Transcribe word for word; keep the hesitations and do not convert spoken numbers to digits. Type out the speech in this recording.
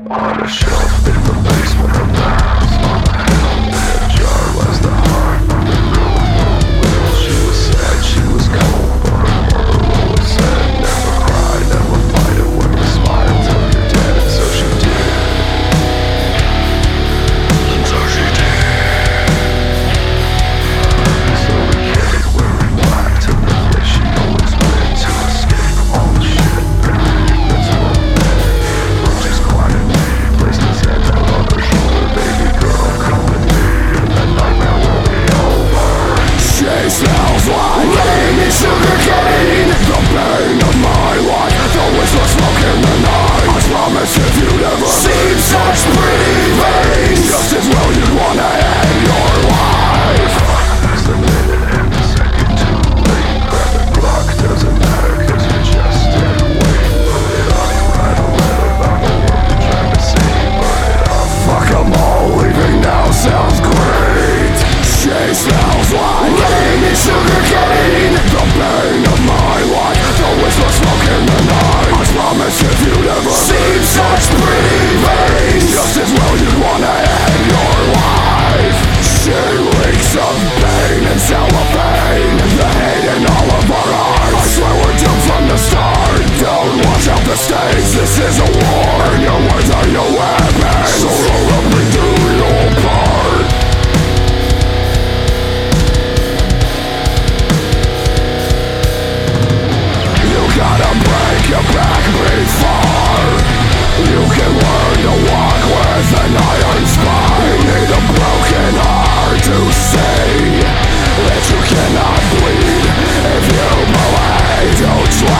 On a shelf in the basement of the house, on a helm in a jar lies the heart of the room. Will she was sad, she was cold, but her mother always said, never cry, never fight it, wear a smile till you're dead. And so she did. And so she did. So we carried wearing black to the place she always went to escape all the shit. That's what just quiet me, placed his hands out on her shoulder. Baby girl, come with me, and that nightmare will be over. She smells like candy sugar cane, the pain of my life, the whistle smoke in the night. I promise if you'd ever seen such pretty veins, just as well you'd wanna end your life. As the minute and the second too late, grab the clock, doesn't matter cause you're just dead weight. Load it up, write a letter about the world you're trying to see. Burn it up, fuck 'em all, leaving now sounds great. She smells like candy sugar cane, the pain of my life, the whistle smoke in the night. I promise if you'd ever seen such pretty veins, just as well you'd wanna end your life. She reeks of pain and cellophane, the hate in all of our eyes. I swear we're doomed from the start. Don't watch out the stakes, this is a war, and your words are your weapons. So roll up and do your part. You gotta break your back before you can learn to walk with an iron spine. You need a broken heart to see that you cannot bleed. If you believe, don't try.